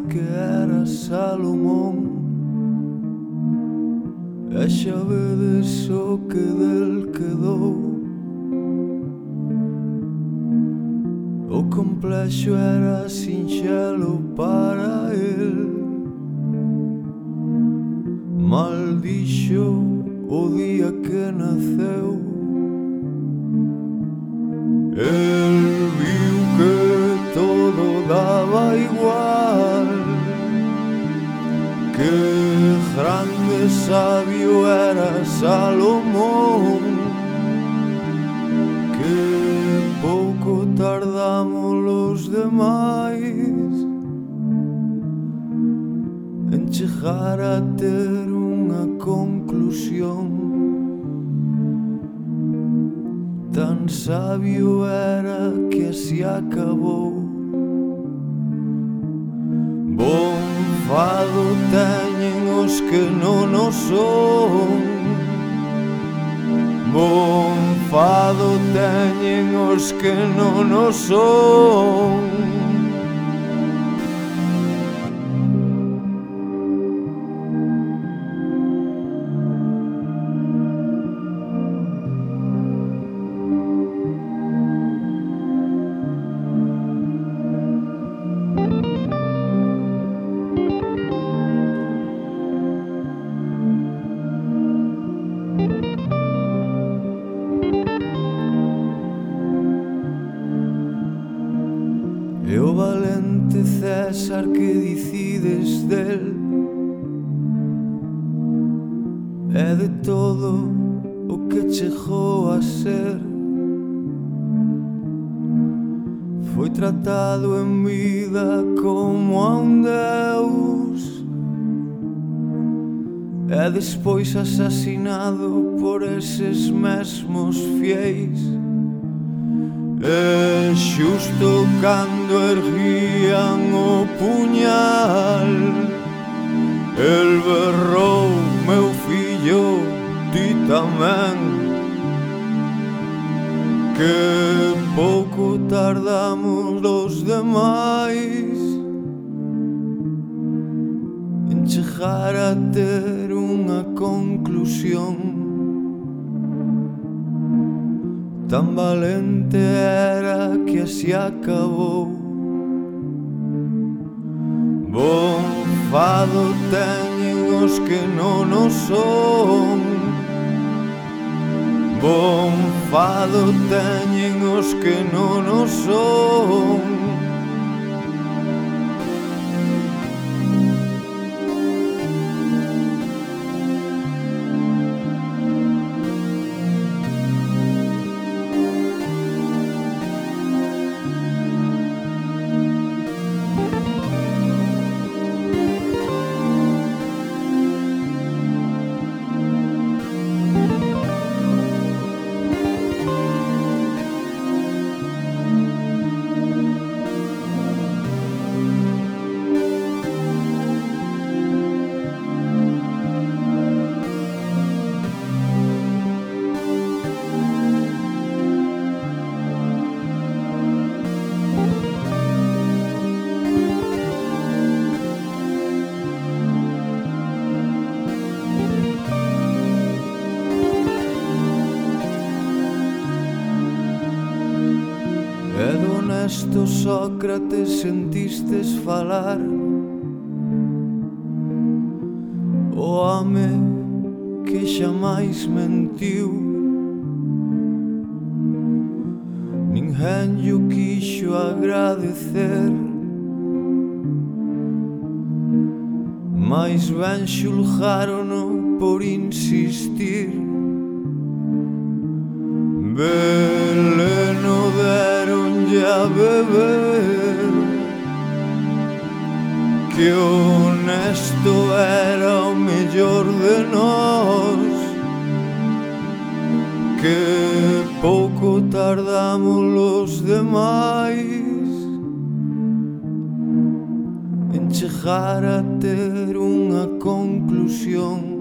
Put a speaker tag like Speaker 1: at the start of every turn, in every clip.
Speaker 1: que era Salomón, e xa vedes o que del quedou. O complexo era sinxelo para el, maldixo o día que naceu. El viu que todo daba igual, que grande sabio era Salomón, que pouco tardamos los demais en chegar a ter unha conclusión. Tan sabio era que así acabou. Bon fado teñen os que non o son, bon fado teñen os que non o son. E o valente César que dicides del, é de todo o que chegou a ser. Foi tratado en vida como a un deus, e despois asasinado por eses mesmos fieis. E xusto cando erguían o puñal, el berrou: meu fillo, ti tamén. Que pouco tardamos los demais en chegar a ter unha conclusión. Tan valente era que así acabou. Bon fado teñen os que non o son, bon fado teñen os que non o son. E do honesto Sócrates sentistes falar, o home que xamais mentiu. Ninguén llo quixo agradecer, mais ben xulgarono por insistir. Veleno deronlle a beber, que honesto era o mellor de nós, que pouco tardamos los demais en chegar a ter unha conclusión.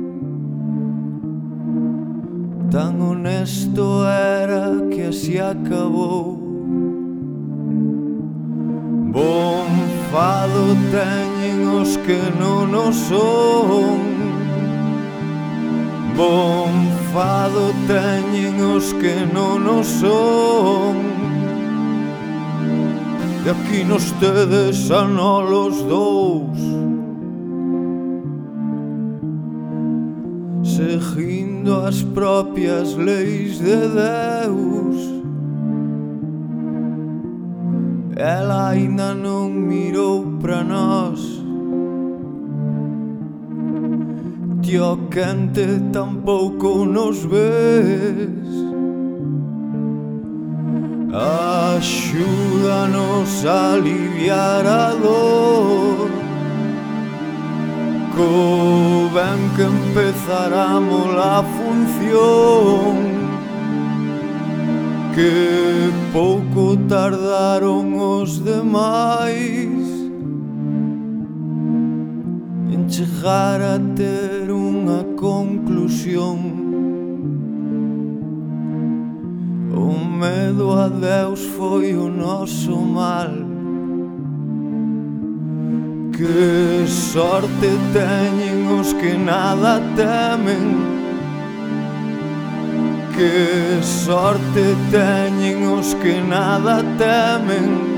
Speaker 1: Tan honesto era que así acabou. Bon fado teñen os que non o son. Bon fado teñen os que non o son. E aquí nos tedes a nolos dous, seguindo as propias leis de Deus. Ela aínda non mirou pra nós, tío quente tampouco nos ves. Axúdanos a aliviar a dor, co ben que empezaramos a función, que pouco tardaron os demais en chegar a ter unha conclusión. O medo a Deus foi o noso mal. Que sorte teñen os que nada temen, que sorte teñen os que nada temen.